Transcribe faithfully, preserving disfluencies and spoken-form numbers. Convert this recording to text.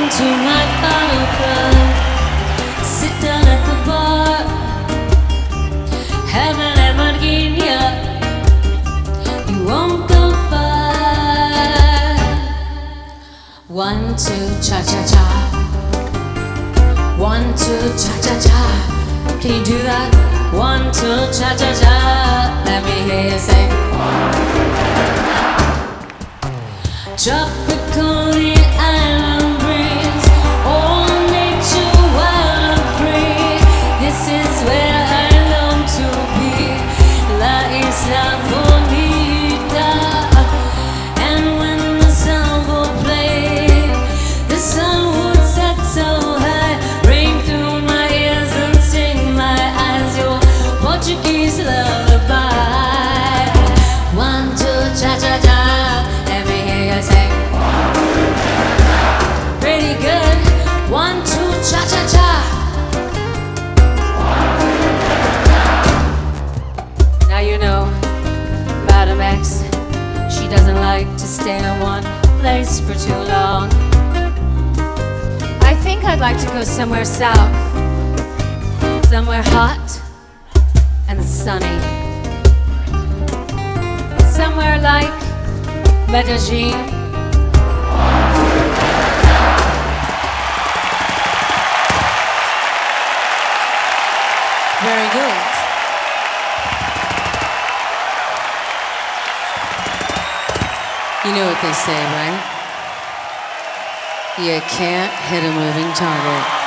to my final club. Sit down at the bar, have a Lamborghini. You won't go far. One, two, cha cha cha. One, two, cha cha cha. Can you do that? One, two, cha cha cha. Let me hear you say. Tropical island breeze, all nature wild and free. This is where I long to be, La Isla Bonita. And when the sun will play, the sun would set so high, rain through my ears and sting my eyes your Portuguese lullaby. One, two, cha cha cha. Let me hear you sing. Pretty good. One, two, cha cha cha. Now you know Madam X. She doesn't like to stay in one place for too long. I think I'd like to go somewhere south, somewhere hot and sunny, somewhere like Medellin. Very good. You know what they say, right? You can't hit a moving target.